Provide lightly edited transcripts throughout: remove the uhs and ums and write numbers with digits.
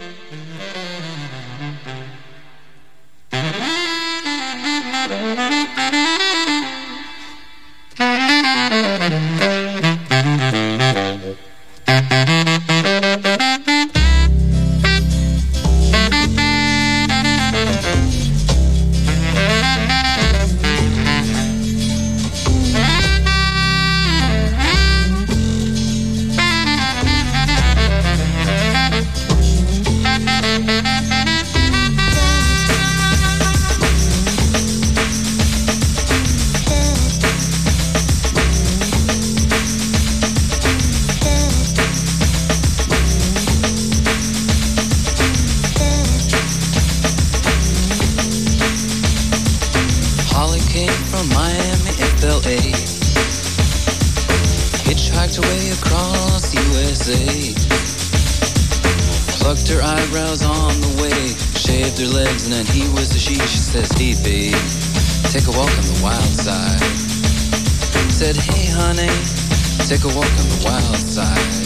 Hitchhiked away across USA. Plucked her eyebrows on the way. Shaved her legs and then he was a she. She says, hey babe, take a walk on the wild side. Said, hey honey, take a walk on the wild side.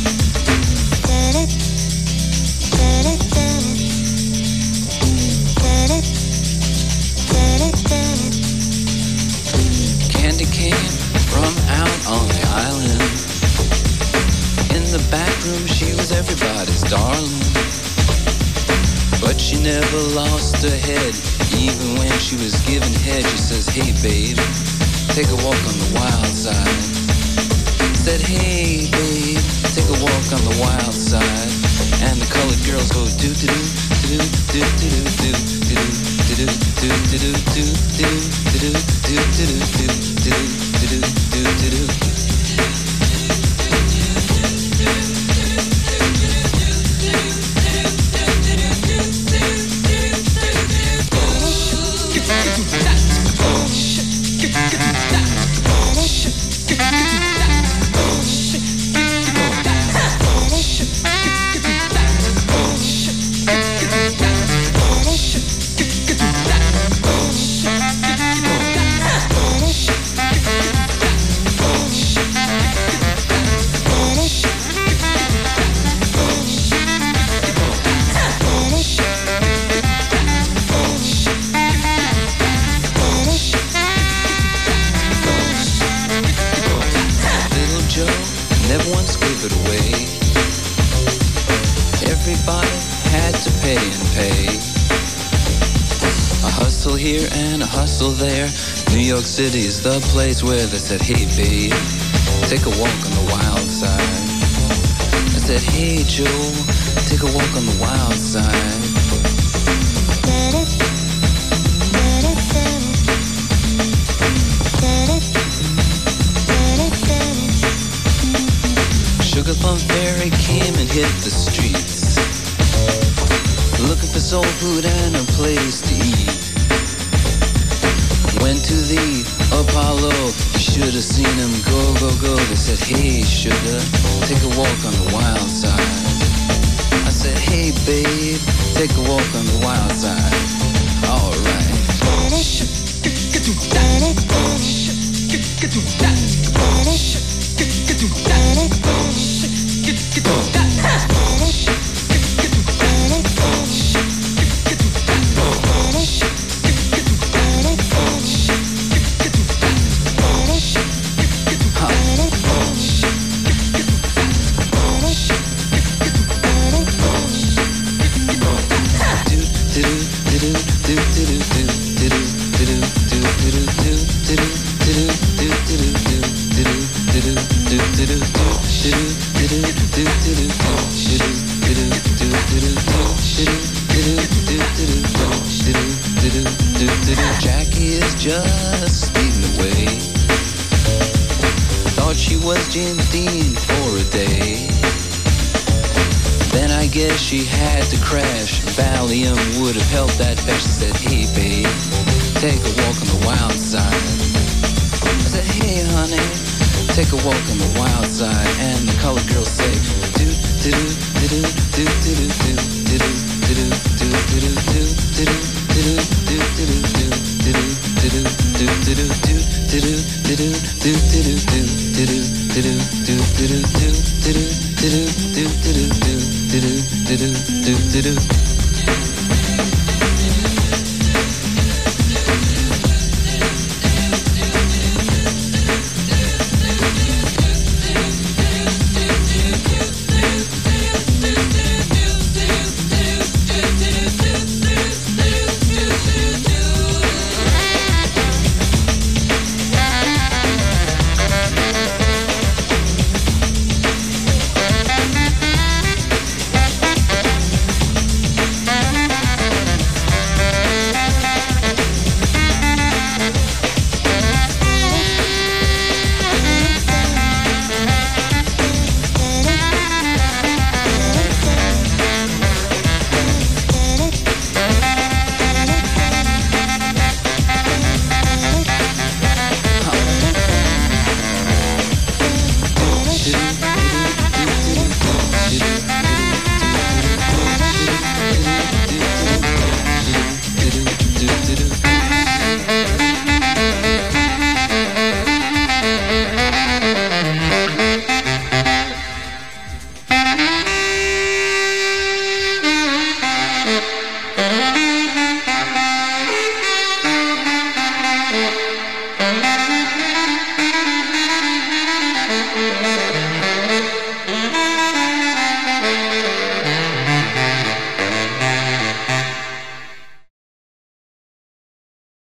Candy came from out on the island. In the back room she was everybody's darling. But she never lost her head. Even when she was giving head, she says, hey babe, take a walk on the wild side. Said, hey babe, take a walk on the wild side. And the colored girls go do-do-do, do-do-do, do-do-do, do-do-do, do-do-do, do-do-do. Never once gave it away. Everybody had to pay and pay. A hustle here and a hustle there. New York City is the place where they said, hey babe, take a walk on the wild side. I said, hey Joe, take a walk on the wild side. Sugar Plum Fairy came and hit the streets, looking for soul food and a place to eat. Went to the Apollo, you should have seen him go, go, go. They said, hey sugar, take a walk on the wild side. I said, hey babe, take a walk on the wild side. Alright. Jackie is just speeding away. Thought she was James Dean for a day. Then I guess she had to crash. Valium would have helped that patch. She said, hey babe, take a walk on the wild side. I said, hey honey, take a walk on the wild side. And the colored girls say, do do do do do do do do do do do do do do. do do do do.